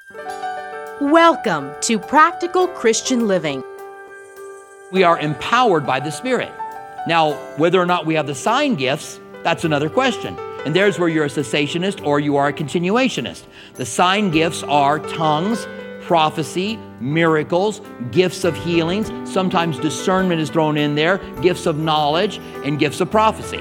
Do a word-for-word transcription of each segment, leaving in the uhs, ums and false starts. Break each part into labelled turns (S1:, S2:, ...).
S1: Welcome to Practical Christian Living.
S2: We are empowered by the Spirit. Now, whether or not we have the sign gifts, that's another question. And there's where you're a cessationist or you are a continuationist. The sign gifts are tongues, prophecy, miracles, gifts of healings. Sometimes discernment is thrown in there, gifts of knowledge, and gifts of prophecy.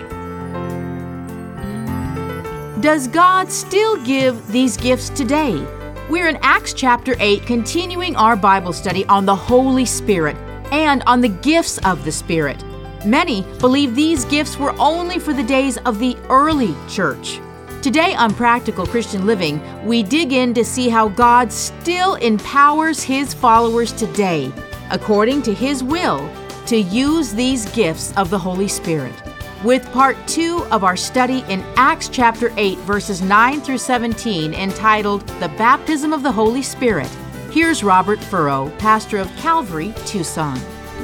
S1: Does God still give these gifts today? We're in Acts chapter eight, continuing our Bible study on the Holy Spirit and on the gifts of the Spirit. Many believe these gifts were only for the days of the early church. Today on Practical Christian Living, we dig in to see how God still empowers His followers today, according to His will, to use these gifts of the Holy Spirit. With part two of our study in Acts chapter eight, verses nine through seventeen, entitled The Baptism of the Holy Spirit, here's Robert Furrow, pastor of Calvary, Tucson.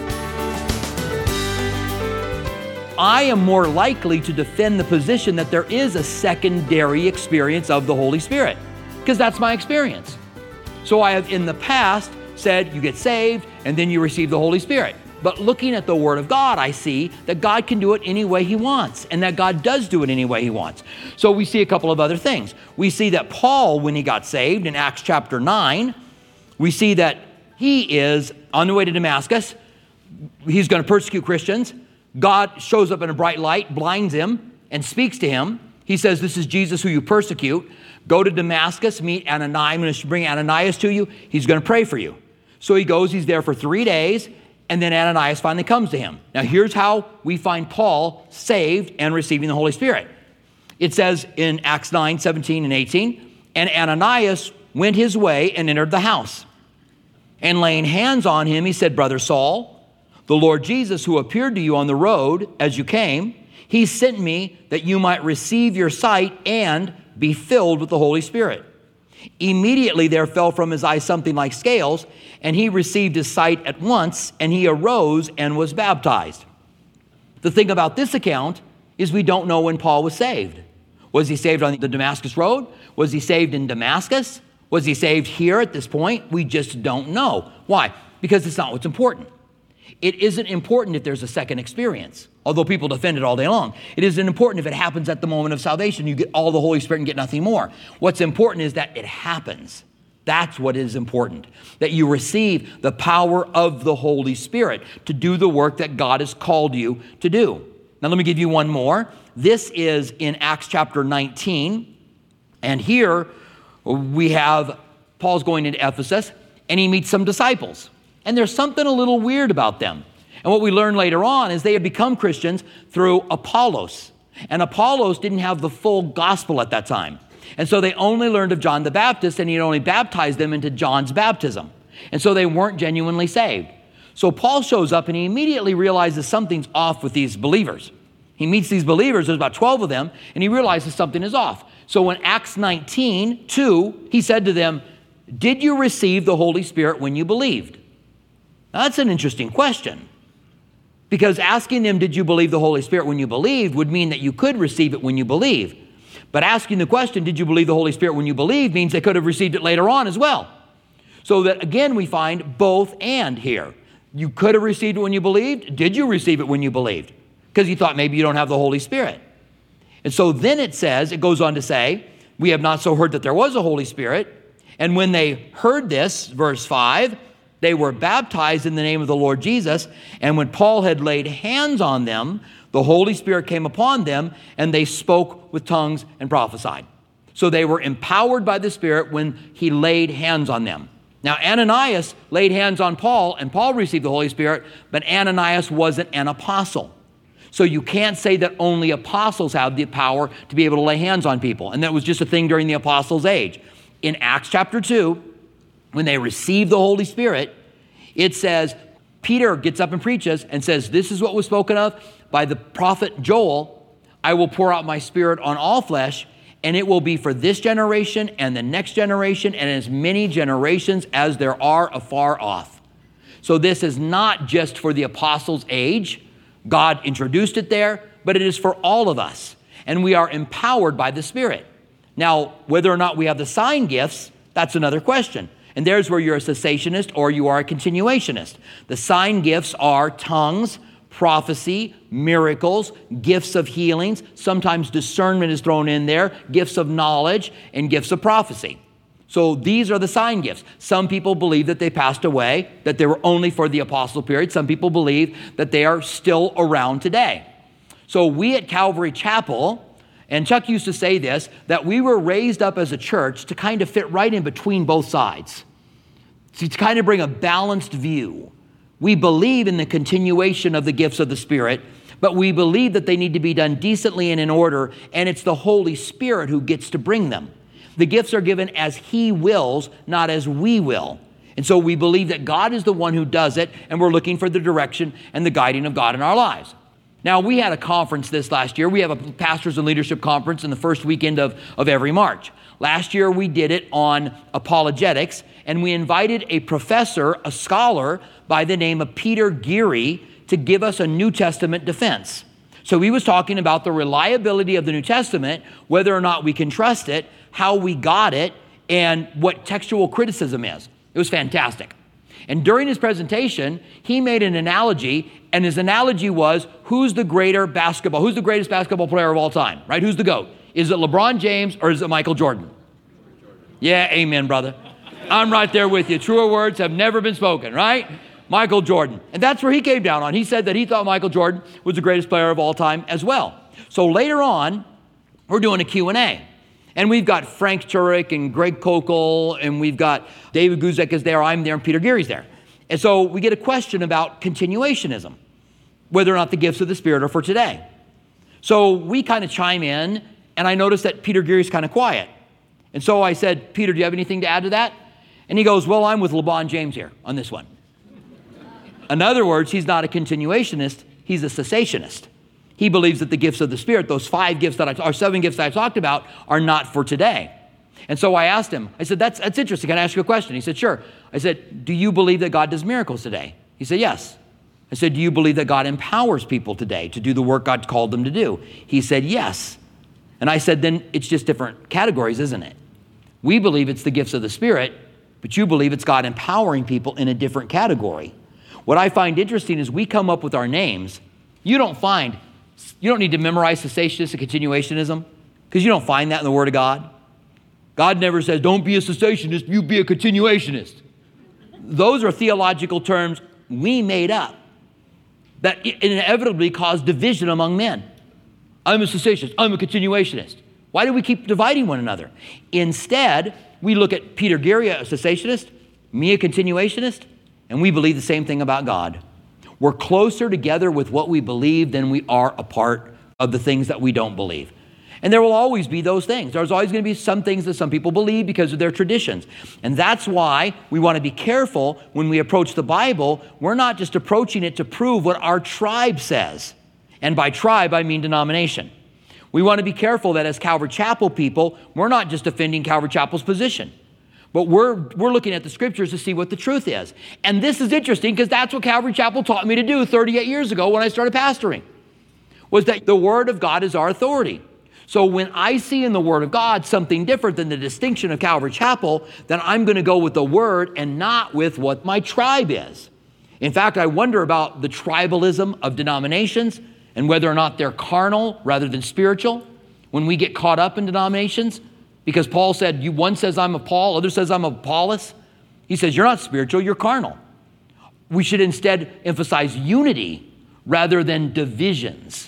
S2: I am more likely to defend the position that there is a secondary experience of the Holy Spirit, because that's my experience. So I have in the past said you get saved and then you receive the Holy Spirit. But looking at the Word of God, I see that God can do it any way He wants, and that God does do it any way He wants. So we see a couple of other things. We see that Paul, when he got saved in Acts chapter nine, we see that he is on the way to Damascus. He's going to persecute Christians. God shows up in a bright light, blinds him, and speaks to him. He says, "This is Jesus who you persecute. Go to Damascus, meet Ananias. I'm going to bring Ananias to you. He's going to pray for you." So he goes, he's there for three days, and then Ananias finally comes to him. Now here's how we find Paul saved and receiving the Holy Spirit. It says in Acts nine, seventeen and eighteen, "And Ananias went his way and entered the house. And laying hands on him, he said, 'Brother Saul, the Lord Jesus, who appeared to you on the road as you came, He sent me that you might receive your sight and be filled with the Holy Spirit.' Immediately there fell from his eyes something like scales, and he received his sight at once, and he arose and was baptized." The thing about this account is we don't know when Paul was saved. Was he saved on the Damascus Road? Was he saved in Damascus? Was he saved here at this point? We just don't know. Why? Because it's not what's important. It isn't important if there's a second experience, although people defend it all day long. It isn't important if it happens at the moment of salvation. You get all the Holy Spirit and get nothing more. What's important is that it happens. That's what is important, that you receive the power of the Holy Spirit to do the work that God has called you to do. Now, let me give you one more. This is in Acts chapter nineteen, and here we have Paul's going into Ephesus, and he meets some disciples. And there's something a little weird about them. And what we learn later on is they had become Christians through Apollos. And Apollos didn't have the full gospel at that time. And so they only learned of John the Baptist, and he only baptized them into John's baptism. And so they weren't genuinely saved. So Paul shows up, and he immediately realizes something's off with these believers. He meets these believers, there's about twelve of them, and he realizes something is off. So in Acts nineteen, two, he said to them, "Did you receive the Holy Spirit when you believed?" Now, that's an interesting question, because asking them, "Did you believe the Holy Spirit when you believed?" would mean that you could receive it when you believe. But asking the question, "Did you believe the Holy Spirit when you believed?" means they could have received it later on as well. So that, again, we find both and here. You could have received it when you believed. Did you receive it when you believed? Because you thought maybe you don't have the Holy Spirit. And so then it says, it goes on to say, "We have not so heard that there was a Holy Spirit. And when they heard this," verse five, "they were baptized in the name of the Lord Jesus. And when Paul had laid hands on them, the Holy Spirit came upon them, and they spoke with tongues and prophesied." So they were empowered by the Spirit when he laid hands on them. Now, Ananias laid hands on Paul, and Paul received the Holy Spirit, but Ananias wasn't an apostle. So you can't say that only apostles have the power to be able to lay hands on people. And that was just a thing during the apostles' age. In Acts chapter two, when they received the Holy Spirit, it says, Peter gets up and preaches and says, "This is what was spoken of by the prophet Joel. I will pour out my Spirit on all flesh, and it will be for this generation and the next generation and as many generations as there are afar off." So this is not just for the apostles' age. God introduced it there, but it is for all of us. And we are empowered by the Spirit. Now, whether or not we have the sign gifts, That's another question. And there's where you're a cessationist or you are a continuationist. The sign gifts are tongues, prophecy, miracles, gifts of healings. Sometimes discernment is thrown in there, gifts of knowledge, and gifts of prophecy. So these are the sign gifts. Some people believe that they passed away, that they were only for the apostle period. Some people believe that they are still around today. So we at Calvary Chapel, and Chuck used to say this, that we were raised up as a church to kind of fit right in between both sides, to kind of bring a balanced view. We believe in the continuation of the gifts of the Spirit, but we believe that they need to be done decently and in order, and it's the Holy Spirit who gets to bring them. The gifts are given as He wills, not as we will. And so we believe that God is the one who does it, and we're looking for the direction and the guiding of God in our lives. Now, we had a conference this last year. We have a pastors and leadership conference in the first weekend of, of every March. Last year, we did it on apologetics, and we invited a professor, a scholar by the name of Peter Geary, to give us a New Testament defense. So he was talking about the reliability of the New Testament, whether or not we can trust it, how we got it, and what textual criticism is. It was fantastic. And during his presentation, he made an analogy, and his analogy was, who's the greater basketball, who's the greatest basketball player of all time, right? Who's the GOAT? Is it LeBron James or is it Michael Jordan? Yeah, amen, brother. I'm right there with you. Truer words have never been spoken, right? Michael Jordan. And that's where he came down on. He said that he thought Michael Jordan was the greatest player of all time as well. So later on, we're doing a Q and A. And we've got Frank Turek and Greg Kokel, and we've got David Guzek is there, I'm there, and Peter Geary's there. And so we get a question about continuationism, whether or not the gifts of the Spirit are for today. So we kind of chime in, and I noticed that Peter Geary's kind of quiet. And so I said, Peter, do you have anything to add to that? And he goes, well, I'm with LeBron James here on this one. In other words, he's not a continuationist, he's a cessationist. He believes that the gifts of the Spirit, those five gifts that I, or seven gifts that I talked about, are not for today. And so I asked him, I said, that's, that's interesting. Can I ask you a question? He said, sure. I said, do you believe that God does miracles today? He said, yes. I said, do you believe that God empowers people today to do the work God called them to do? He said, yes. And I said, then it's just different categories, isn't it? We believe it's the gifts of the Spirit, but you believe it's God empowering people in a different category. What I find interesting is we come up with our names. You don't find, you don't need to memorize cessationist and continuationism because you don't find that in the Word of God. God never says, don't be a cessationist, you be a continuationist. Those are theological terms we made up that inevitably cause division among men. I'm a cessationist, I'm a continuationist. Why do we keep dividing one another? Instead, we look at Peter Geary, a cessationist, me, a continuationist, and we believe the same thing about God. We're closer together with what we believe than we are apart of the things that we don't believe. And there will always be those things. There's always going to be some things that some people believe because of their traditions. And that's why we want to be careful when we approach the Bible. We're not just approaching it to prove what our tribe says. And by tribe, I mean denomination. We want to be careful that as Calvary Chapel people, we're not just defending Calvary Chapel's position. But we're, we're looking at the scriptures to see what the truth is. And this is interesting because that's what Calvary Chapel taught me to do thirty-eight years ago when I started pastoring, was that the Word of God is our authority. So when I see in the Word of God something different than the distinction of Calvary Chapel, then I'm going to go with the Word and not with what my tribe is. In fact, I wonder about the tribalism of denominations and whether or not they're carnal rather than spiritual when we get caught up in denominations. Because Paul said, you, one says I'm of Paul, other says I'm of Apollos. He says, you're not spiritual, you're carnal. We should instead emphasize unity rather than divisions.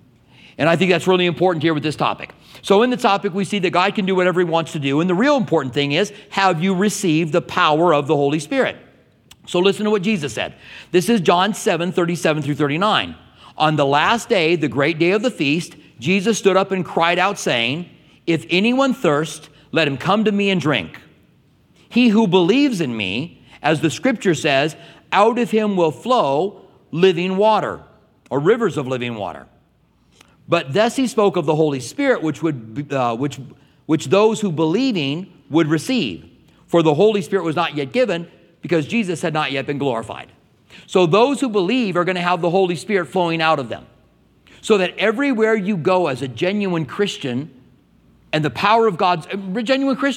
S2: And I think that's really important here with this topic. So in the topic, we see that God can do whatever he wants to do. And the real important thing is, have you received the power of the Holy Spirit? So listen to what Jesus said. This is John seven, thirty-seven through thirty-nine. On the last day, the great day of the feast, Jesus stood up and cried out saying, if anyone thirsts, let him come to me and drink. He who believes in me, as the scripture says, out of him will flow living water, or rivers of living water. But thus he spoke of the Holy Spirit, which would uh, which which those who believing would receive. For the Holy Spirit was not yet given, because Jesus had not yet been glorified. So those who believe are going to have the Holy Spirit flowing out of them. So that everywhere you go as a genuine Christian, and the power of God's, a genuine Christian,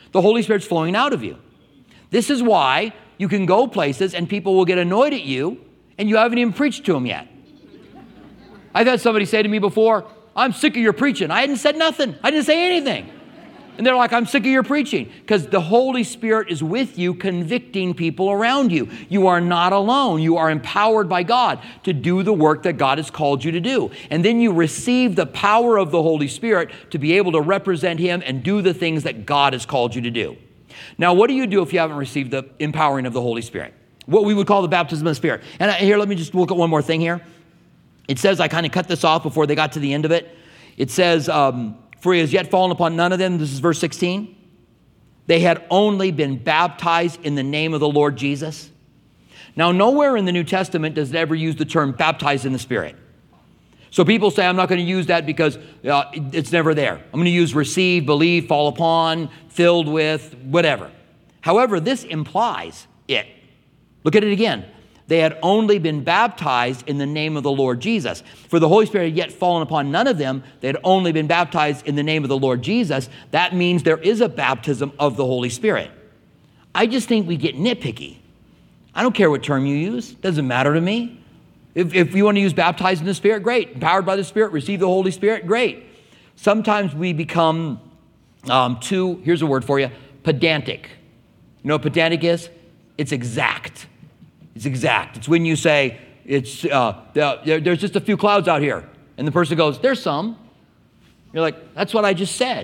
S2: The Holy Spirit's flowing out of you. This is why you can go places and people will get annoyed at you and you haven't even preached to them yet. I've had somebody say to me before, I'm sick of your preaching. I hadn't said nothing. I didn't say anything. And they're like, I'm sick of your preaching. Because the Holy Spirit is with you, convicting people around you. You are not alone. You are empowered by God to do the work that God has called you to do. And then you receive the power of the Holy Spirit to be able to represent Him and do the things that God has called you to do. Now, what do you do if you haven't received the empowering of the Holy Spirit? What we would call the baptism of the Spirit. And here, let me just look at one more thing here. It says, I kind of cut this off before they got to the end of it. It says, um, for he has yet fallen upon none of them. This is verse sixteen. They had only been baptized in the name of the Lord Jesus. Now, nowhere in the New Testament does it ever use the term baptized in the Spirit. So people say, I'm not going to use that because uh, it's never there. I'm going to use receive, believe, fall upon, filled with, whatever. However, this implies it. Look at it again. They had only been baptized in the name of the Lord Jesus. For the Holy Spirit had yet fallen upon none of them. They had only been baptized in the name of the Lord Jesus. That means there is a baptism of the Holy Spirit. I just think we get nitpicky. I don't care what term you use. It doesn't matter to me. If, if you want to use baptized in the Spirit, great. Empowered by the Spirit, receive the Holy Spirit, great. Sometimes we become um, too, here's a word for you, pedantic. You know what pedantic is? It's exact. It's exact. It's when you say, it's uh, there, there's just a few clouds out here. And the person goes, there's some. You're like, that's what I just said.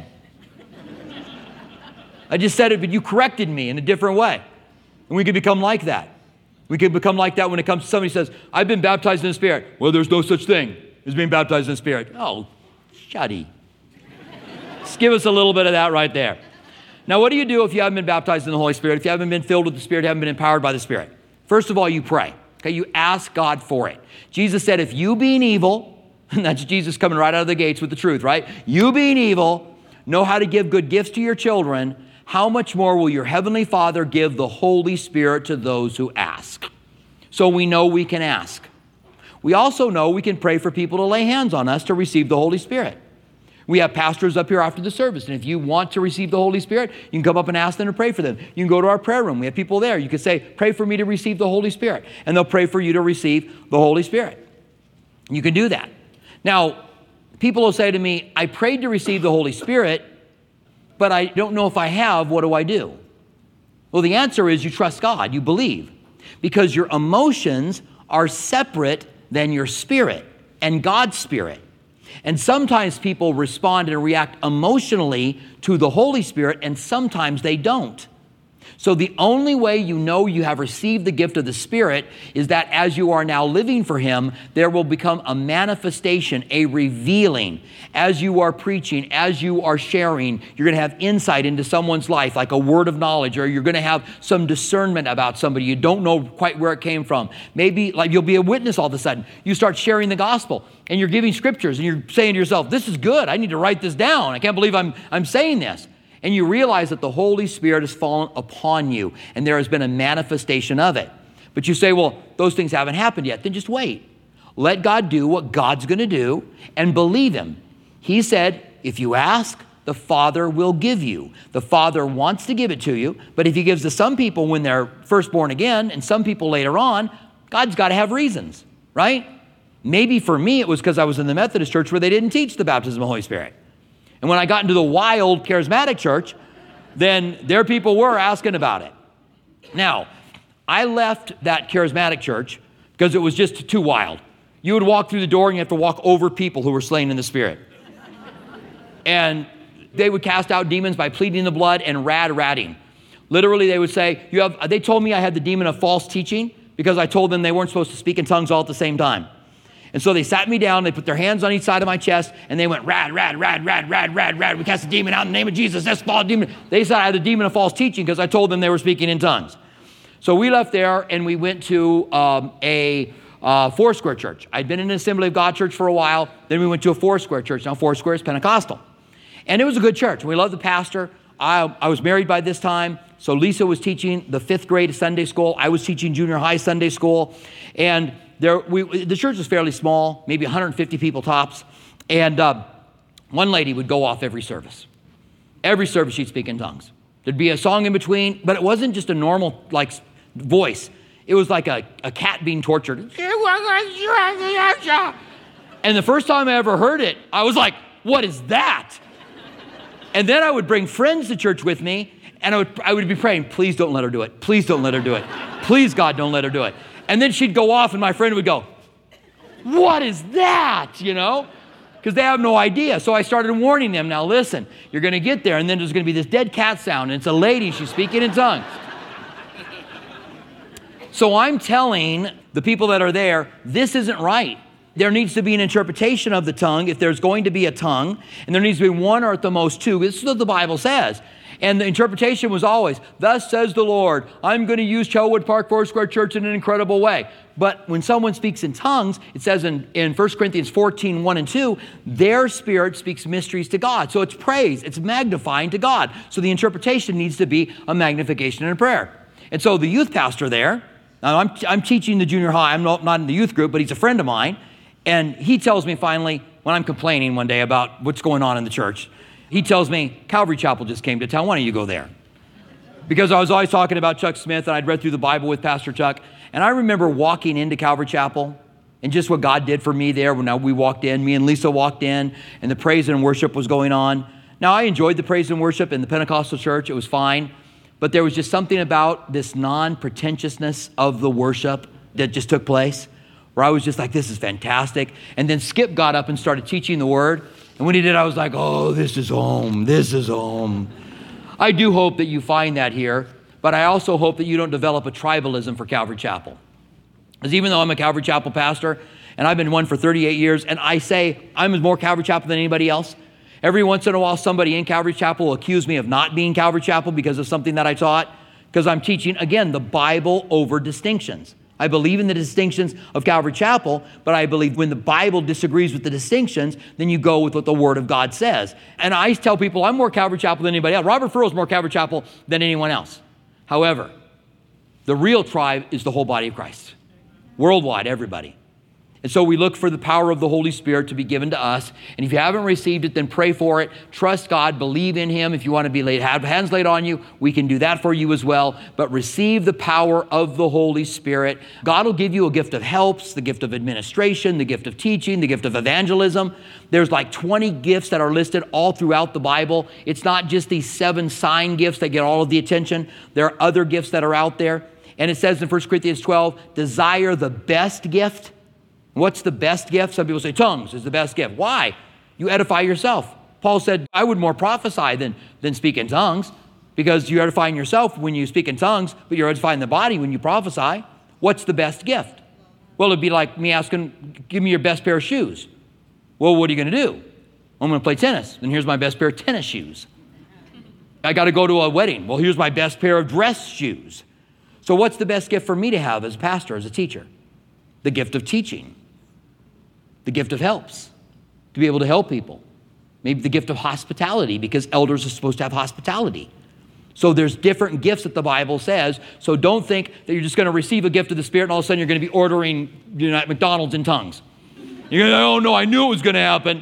S2: I just said it, but you corrected me in a different way. And we could become like that. We could become like that when it comes to somebody says, I've been baptized in the Spirit. Well, there's no such thing as being baptized in the Spirit. Oh, shuddy. Just give us a little bit of that right there. Now, what do you do if you haven't been baptized in the Holy Spirit, if you haven't been filled with the Spirit, haven't been empowered by the Spirit? First of all, you pray. Okay, you ask God for it. Jesus said, if you being evil, and that's Jesus coming right out of the gates with the truth, right? You being evil, know how to give good gifts to your children, how much more will your heavenly Father give the Holy Spirit to those who ask? So we know we can ask. We also know we can pray for people to lay hands on us to receive the Holy Spirit. We have pastors up here after the service, and if you want to receive the Holy Spirit, you can come up and ask them to pray for them. You can go to our prayer room. We have people there. You can say, pray for me to receive the Holy Spirit, and they'll pray for you to receive the Holy Spirit. You can do that. Now, people will say to me, I prayed to receive the Holy Spirit, but I don't know if I have. What do I do? Well, the answer is you trust God. You believe, because your emotions are separate than your spirit and God's Spirit. And sometimes people respond and react emotionally to the Holy Spirit, and sometimes they don't. So the only way you know you have received the gift of the Spirit is that as you are now living for Him, there will become a manifestation, a revealing. As you are preaching, as you are sharing, you're going to have insight into someone's life, like a word of knowledge, or you're going to have some discernment about somebody. You don't know quite where it came from. Maybe like you'll be a witness all of a sudden. You start sharing the gospel, and you're giving scriptures, and you're saying to yourself, this is good. I need to write this down. I can't believe I'm, I'm saying this. And you realize that the Holy Spirit has fallen upon you, and there has been a manifestation of it. But you say, well, those things haven't happened yet. Then just wait. Let God do what God's going to do, and believe Him. He said, if you ask, the Father will give you. The Father wants to give it to you, but if He gives to some people when they're first born again, and some people later on, God's got to have reasons, right? Maybe for me, it was because I was in the Methodist church where they didn't teach the baptism of the Holy Spirit. And when I got into the wild charismatic church, then their people were asking about it. Now, I left that charismatic church because it was just too wild. You would walk through the door and you have to walk over people who were slain in the Spirit. And they would cast out demons by pleading the blood and rad-ratting. Literally, they would say, "You have." They told me I had the demon of false teaching because I told them they weren't supposed to speak in tongues all at the same time. And so they sat me down, they put their hands on each side of my chest, and they went, rad, rad, rad, rad, rad, rad, rad. We cast the demon out in the name of Jesus. That's false demon. They said I had the demon of false teaching because I told them they were speaking in tongues. So we left there, and we went to um, a uh, Foursquare church. I'd been in an Assembly of God church for a while. Then we went to a Foursquare church. Now, Foursquare is Pentecostal. And it was a good church. We loved the pastor. I, I was married by this time. So Lisa was teaching the fifth grade Sunday school. I was teaching junior high Sunday school. And There, we, the church was fairly small, maybe one hundred fifty people tops, and uh, one lady would go off every service. Every service she'd speak in tongues. There'd be a song in between, but it wasn't just a normal like voice. It was like a, a cat being tortured. And the first time I ever heard it, I was like, what is that? And then I would bring friends to church with me, and I would, I would be praying, please don't let her do it. Please don't let her do it. Please, God, don't let her do it. And then she'd go off, and my friend would go, what is that, you know? Because they have no idea. So I started warning them, now listen, you're going to get there, and then there's going to be this dead cat sound, and it's a lady, she's speaking in tongues. So I'm telling the people that are there, this isn't right. There needs to be an interpretation of the tongue if there's going to be a tongue, and there needs to be one or at the most two. This is what the Bible says. And the interpretation was always, thus says the Lord, I'm going to use Chelwood Park Foursquare Church in an incredible way. But when someone speaks in tongues, it says in, in First Corinthians fourteen, one and two, their spirit speaks mysteries to God. So it's praise, it's magnifying to God. So the interpretation needs to be a magnification and a prayer. And so the youth pastor there, now I'm, I'm teaching the junior high, I'm not, not in the youth group, but he's a friend of mine. And he tells me finally, when I'm complaining one day about what's going on in the church, he tells me, Calvary Chapel just came to town. Why don't you go there? Because I was always talking about Chuck Smith, and I'd read through the Bible with Pastor Chuck. And I remember walking into Calvary Chapel and just what God did for me there when we walked in. Me and Lisa walked in, and the praise and worship was going on. Now, I enjoyed the praise and worship in the Pentecostal church. It was fine. But there was just something about this non-pretentiousness of the worship that just took place, where I was just like, this is fantastic. And then Skip got up and started teaching the word. And when he did, I was like, oh, this is home. This is home. I do hope that you find that here, but I also hope that you don't develop a tribalism for Calvary Chapel. Because even though I'm a Calvary Chapel pastor, and I've been one for thirty-eight years, and I say I'm more Calvary Chapel than anybody else, every once in a while somebody in Calvary Chapel will accuse me of not being Calvary Chapel because of something that I taught, because I'm teaching, again, the Bible over distinctions. I believe in the distinctions of Calvary Chapel, but I believe when the Bible disagrees with the distinctions, then you go with what the Word of God says. And I tell people I'm more Calvary Chapel than anybody else. Robert Furrow's more Calvary Chapel than anyone else. However, the real tribe is the whole body of Christ. Worldwide, everybody. And so we look for the power of the Holy Spirit to be given to us. And if you haven't received it, then pray for it. Trust God. Believe in Him. If you want to be laid, have hands laid on you, we can do that for you as well. But receive the power of the Holy Spirit. God will give you a gift of helps, the gift of administration, the gift of teaching, the gift of evangelism. There's like twenty gifts that are listed all throughout the Bible. It's not just these seven sign gifts that get all of the attention. There are other gifts that are out there. And it says in First Corinthians twelve, desire the best gift. What's the best gift? Some people say tongues is the best gift. Why? You edify yourself. Paul said, I would more prophesy than, than speak in tongues, because you're edifying yourself when you speak in tongues, but you're edifying the body when you prophesy. What's the best gift? Well, it'd be like me asking, give me your best pair of shoes. Well, what are you going to do? I'm going to play tennis. And here's my best pair of tennis shoes. I got to go to a wedding. Well, here's my best pair of dress shoes. So what's the best gift for me to have as a pastor, as a teacher? The gift of teaching. The gift of helps, to be able to help people. Maybe the gift of hospitality, because elders are supposed to have hospitality. So there's different gifts that the Bible says. So don't think that you're just going to receive a gift of the Spirit and all of a sudden you're going to be ordering, you know, at McDonald's in tongues. You're going to, oh no, I knew it was going to happen.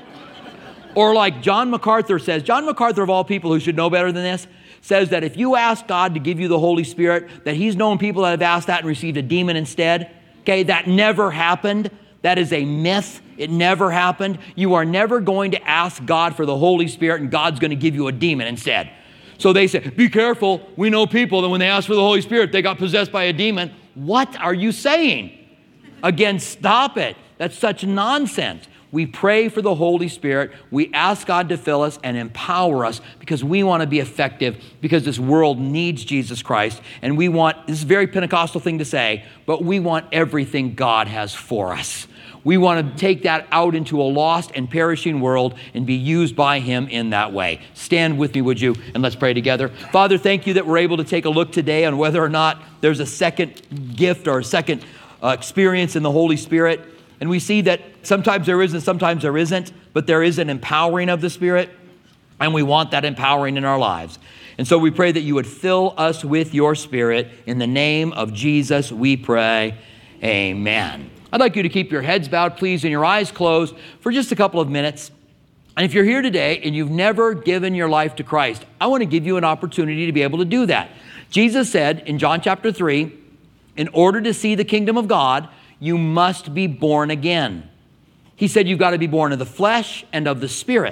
S2: Or like John MacArthur says, John MacArthur of all people who should know better than this, says that if you ask God to give you the Holy Spirit, that He's known people that have asked that and received a demon instead. Okay, that never happened. That is a myth. It never happened. You are never going to ask God for the Holy Spirit and God's going to give you a demon instead. So they say, be careful. We know people that when they ask for the Holy Spirit, they got possessed by a demon. What are you saying? Again, stop it. That's such nonsense. We pray for the Holy Spirit. We ask God to fill us and empower us because we want to be effective, because this world needs Jesus Christ. And we want, this is a very Pentecostal thing to say, but we want everything God has for us. We want to take that out into a lost and perishing world and be used by Him in that way. Stand with me, would you? And let's pray together. Father, thank you that we're able to take a look today on whether or not there's a second gift or a second uh, experience in the Holy Spirit. And we see that sometimes there is and sometimes there isn't, but there is an empowering of the Spirit, and we want that empowering in our lives. And so we pray that you would fill us with your Spirit. In the name of Jesus, we pray. Amen. I'd like you to keep your heads bowed, please, and your eyes closed for just a couple of minutes. And if you're here today and you've never given your life to Christ, I want to give you an opportunity to be able to do that. Jesus said in John chapter three, in order to see the kingdom of God, you must be born again. He said you've got to be born of the flesh and of the Spirit.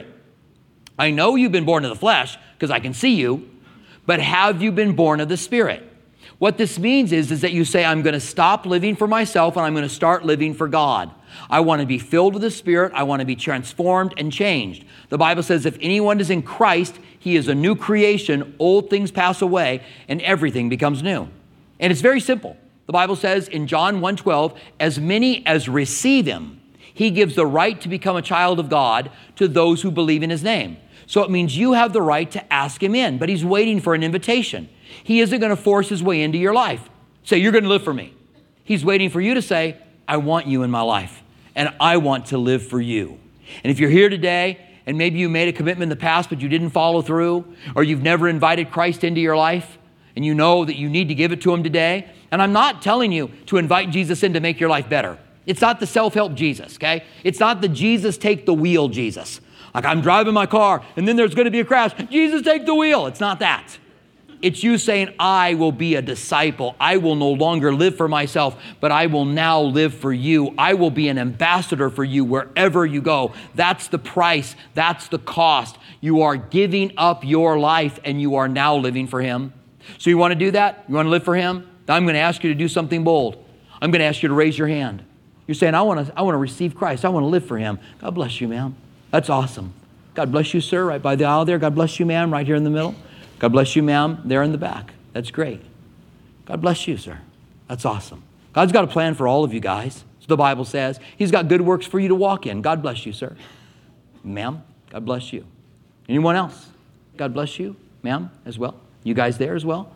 S2: I know you've been born of the flesh because I can see you, but have you been born of the Spirit? What this means is, is that you say, I'm going to stop living for myself and I'm going to start living for God. I want to be filled with the Spirit. I want to be transformed and changed. The Bible says if anyone is in Christ, he is a new creation. Old things pass away and everything becomes new. And it's very simple. The Bible says in John one twelve, as many as receive him, he gives the right to become a child of God to those who believe in his name. So it means you have the right to ask him in, but he's waiting for an invitation. He isn't going to force his way into your life. Say, you're going to live for me. He's waiting for you to say, I want you in my life, and I want to live for you. And if you're here today, and maybe you made a commitment in the past, but you didn't follow through, or you've never invited Christ into your life, and you know that you need to give it to him today, and I'm not telling you to invite Jesus in to make your life better. It's not the self-help Jesus, okay? It's not the Jesus take the wheel Jesus. Like I'm driving my car and then there's going to be a crash. Jesus take the wheel. It's not that. It's you saying, I will be a disciple. I will no longer live for myself, but I will now live for you. I will be an ambassador for you wherever you go. That's the price. That's the cost. You are giving up your life and you are now living for him. So you want to do that? You want to live for him? I'm going to ask you to do something bold. I'm going to ask you to raise your hand. You're saying, I want to, I want to receive Christ. I want to live for him. God bless you, ma'am. That's awesome. God bless you, sir, right by the aisle there. God bless you, ma'am, right here in the middle. God bless you, ma'am, there in the back. That's great. God bless you, sir. That's awesome. God's got a plan for all of you guys. So the Bible says he's got good works for you to walk in. God bless you, sir. Ma'am, God bless you. Anyone else? God bless you, ma'am, as well. You guys there as well?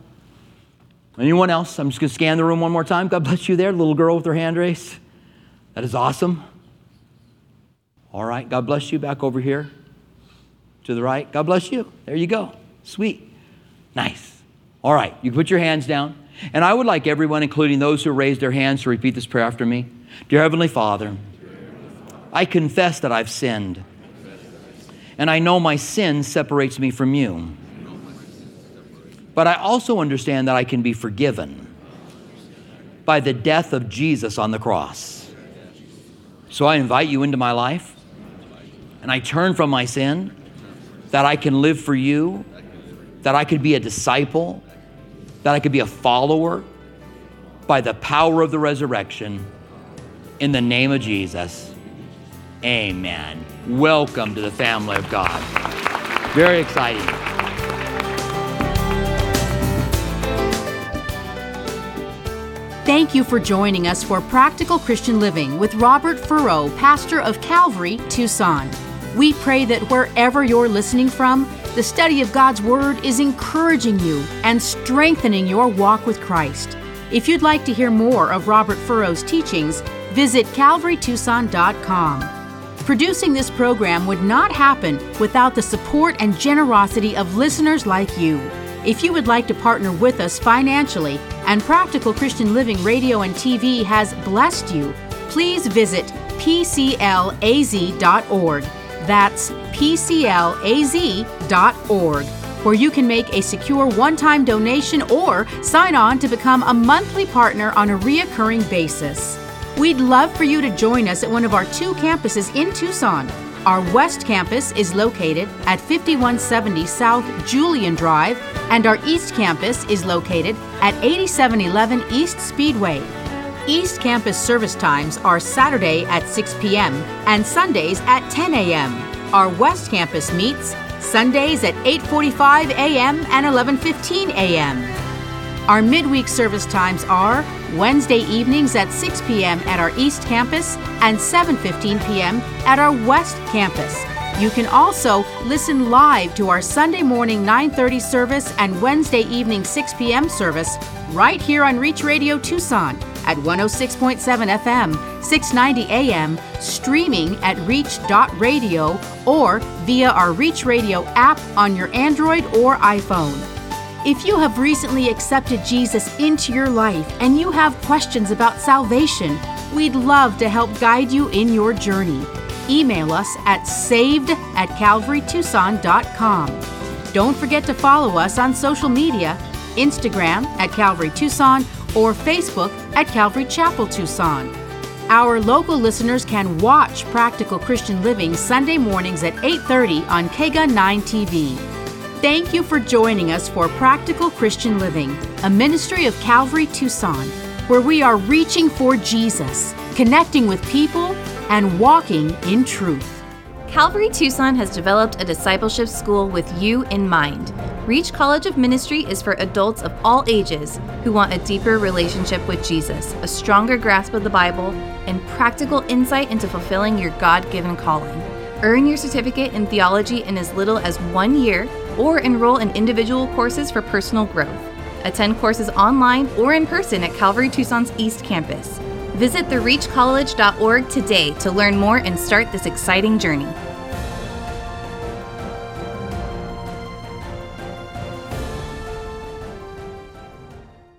S2: Anyone else? I'm just going to scan the room one more time. God bless you there, little girl with her hand raised. That is awesome. All right, God bless you back over here to the right. God bless you. There you go. Sweet. Nice. All right, you can put your hands down. And I would like everyone, including those who raised their hands, to repeat this prayer after me. Dear Heavenly Father, I confess that I've sinned. And I know my sin separates me from you. But I also understand that I can be forgiven by the death of Jesus on the cross. So I invite you into my life, and I turn from my sin, that I can live for you, that I could be a disciple, that I could be a follower by the power of the resurrection. In the name of Jesus, amen. Welcome to the family of God. Very exciting.
S1: Thank you for joining us for Practical Christian Living with Robert Furrow, pastor of Calvary, Tucson. We pray that wherever you're listening from, the study of God's Word is encouraging you and strengthening your walk with Christ. If you'd like to hear more of Robert Furrow's teachings, visit calvary tucson dot com. Producing this program would not happen without the support and generosity of listeners like you. If you would like to partner with us financially and Practical Christian Living Radio and T V has blessed you, please visit p c l a z dot org. That's p c l a z dot org, where you can make a secure one-time donation or sign on to become a monthly partner on a reoccurring basis. We'd love for you to join us at one of our two campuses in Tucson. Our West Campus is located at fifty-one seventy South Julian Drive, and our East Campus is located at eighty-seven eleven East Speedway. East Campus service times are Saturday at six p.m. and Sundays at ten a.m. Our West Campus meets Sundays at eight forty-five a.m. and eleven fifteen a.m. Our midweek service times are Wednesday evenings at six p.m. at our East Campus and seven fifteen p.m. at our West Campus. You can also listen live to our Sunday morning nine thirty service and Wednesday evening six p.m. service right here on Reach Radio Tucson at one oh six point seven F M, six ninety A M, streaming at reach dot radio or via our Reach Radio app on your Android or iPhone. If you have recently accepted Jesus into your life and you have questions about salvation, we'd love to help guide you in your journey. email us at saved at calvary tucson dot com. Don't forget to follow us on social media, Instagram at Calvary Tucson or Facebook at Calvary Chapel Tucson. Our local listeners can watch Practical Christian Living Sunday mornings at eight thirty on K G U nine T V. Thank you for joining us for Practical Christian Living, a ministry of Calvary Tucson, where we are reaching for Jesus, connecting with people, and walking in truth.
S3: Calvary Tucson has developed a discipleship school with you in mind. Reach College of Ministry is for adults of all ages who want a deeper relationship with Jesus, a stronger grasp of the Bible, and practical insight into fulfilling your God-given calling. Earn your certificate in theology in as little as one year, or enroll in individual courses for personal growth. Attend courses online or in person at Calvary Tucson's East Campus. Visit the reach college dot org today to learn more and start this exciting journey.